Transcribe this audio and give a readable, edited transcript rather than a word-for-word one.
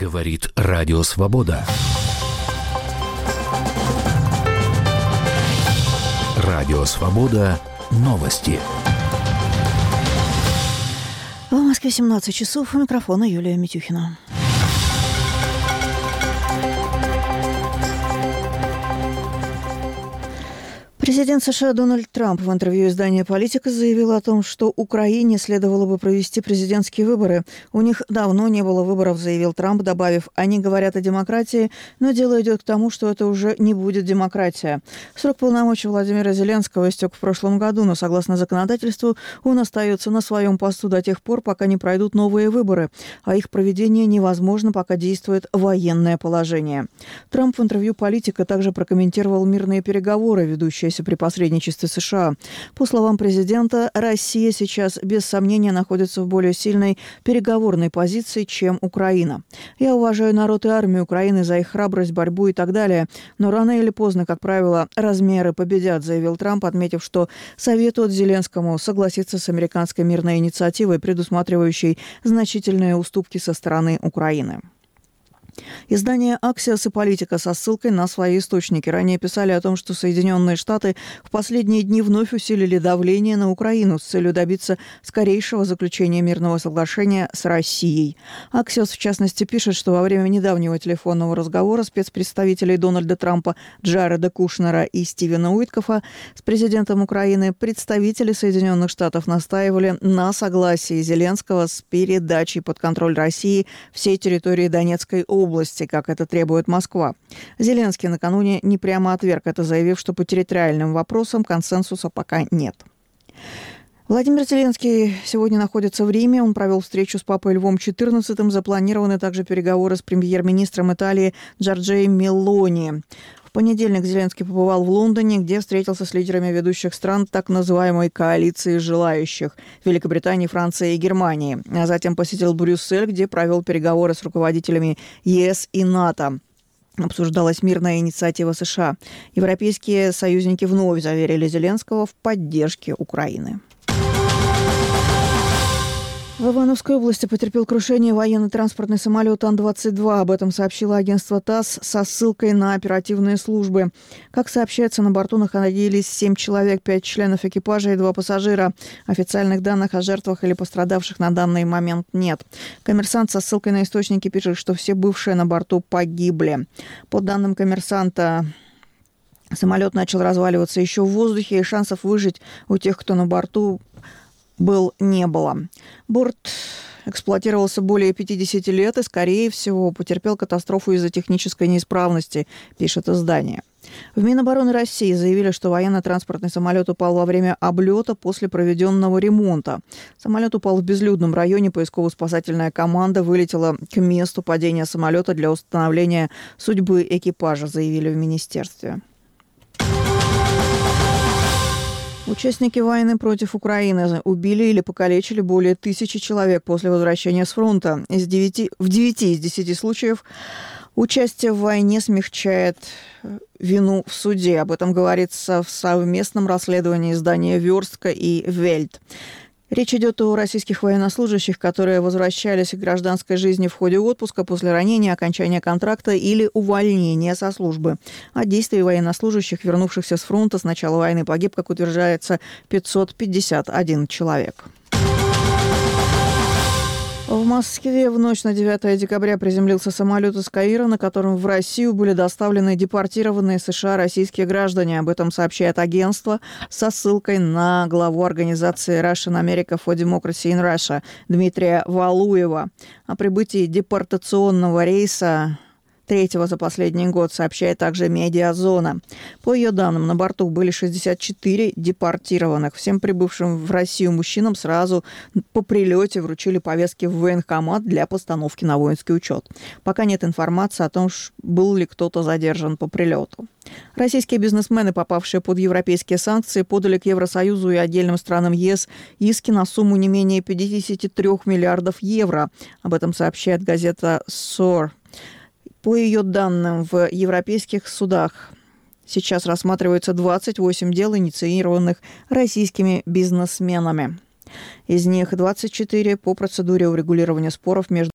Говорит Радио Свобода. Радио Свобода. Новости. В Москве 17 часов. У микрофона Юлия Митюхина. Президент США Дональд Трамп в интервью изданию «Политика» заявил о том, что Украине следовало бы провести президентские выборы. У них давно не было выборов, заявил Трамп, добавив: «Они говорят о демократии, но дело идет к тому, что это уже не будет демократия». Срок полномочий Владимира Зеленского истек в прошлом году, но, согласно законодательству, он остается на своем посту до тех пор, пока не пройдут новые выборы, а их проведение невозможно, пока действует военное положение. Трамп в интервью «Политика» также прокомментировал мирные переговоры, ведущиеся при посредничестве США. По словам президента, Россия сейчас без сомнения находится в более сильной переговорной позиции, чем Украина. «Я уважаю народ и армию Украины за их храбрость, борьбу и так далее, но рано или поздно, как правило, размеры победят», заявил Трамп, отметив, что советует Зеленскому согласиться с американской мирной инициативой, предусматривающей значительные уступки со стороны Украины. Издание «Аксиос» и «Политика» со ссылкой на свои источники ранее писали о том, что Соединенные Штаты в последние дни вновь усилили давление на Украину с целью добиться скорейшего заключения мирного соглашения с Россией. «Аксиос» в частности пишет, что во время недавнего телефонного разговора спецпредставителей Дональда Трампа Джареда Кушнера и Стивена Уиткофа с президентом Украины представители Соединенных Штатов настаивали на согласии Зеленского с передачей под контроль России всей территории Донецкой области, как это требует Москва. Зеленский накануне не прямо отверг это, заявив, что по территориальным вопросам консенсуса пока нет. Владимир Зеленский сегодня находится в Риме. Он провел встречу с папой Львом XIV. Запланированы также переговоры с премьер-министром Италии Джорджией Мелони. В понедельник Зеленский побывал в Лондоне, где встретился с лидерами ведущих стран так называемой коалиции желающих – Великобритании, Франции и Германии. А затем посетил Брюссель, где провел переговоры с руководителями ЕС и НАТО. Обсуждалась мирная инициатива США. Европейские союзники вновь заверили Зеленского в поддержке Украины. В Ивановской области потерпел крушение военно-транспортный самолет Ан-22. Об этом сообщило агентство ТАСС со ссылкой на оперативные службы. Как сообщается, на борту находились 7 человек, 5 членов экипажа и 2 пассажира. Официальных данных о жертвах или пострадавших на данный момент нет. «Коммерсант» со ссылкой на источники пишет, что все бывшие на борту погибли. По данным «Коммерсанта», самолет начал разваливаться еще в воздухе, и шансов выжить у тех, кто на борту не было. Борт эксплуатировался более 50 лет и, скорее всего, потерпел катастрофу из-за технической неисправности, пишет издание. В Минобороны России заявили, что военно-транспортный самолет упал во время облета после проведенного ремонта. Самолет упал в безлюдном районе. Поисково-спасательная команда вылетела к месту падения самолета для установления судьбы экипажа, заявили в министерстве. Участники войны против Украины убили или покалечили более 1000 человек после возвращения с фронта. В 9 из 10 случаев участие в войне смягчает вину в суде. Об этом говорится в совместном расследовании издания «Верстка» и «Вельт». Речь идет о российских военнослужащих, которые возвращались к гражданской жизни в ходе отпуска после ранения, окончания контракта или увольнения со службы. От действий военнослужащих, вернувшихся с фронта, с начала войны погиб, как утверждается, 551 человек. В Москве в ночь на 9 декабря приземлился самолет из Каира, на котором в Россию были доставлены депортированные США российские граждане. Об этом сообщает агентство со ссылкой на главу организации Russian America for Democracy in Russia Дмитрия Валуева. О прибытии депортационного рейса третьего за последний год сообщает также «Медиазона». По ее данным, на борту были 64 депортированных. Всем прибывшим в Россию мужчинам сразу по прилете вручили повестки в военкомат для постановки на воинский учет. Пока нет информации о том, был ли кто-то задержан по прилету. Российские бизнесмены, попавшие под европейские санкции, подали к Евросоюзу и отдельным странам ЕС иски на сумму не менее 53 миллиардов евро. Об этом сообщает газета «СОР». По ее данным, в европейских судах сейчас рассматриваются 28 дел, инициированных российскими бизнесменами. Из них 24 по процедуре урегулирования споров между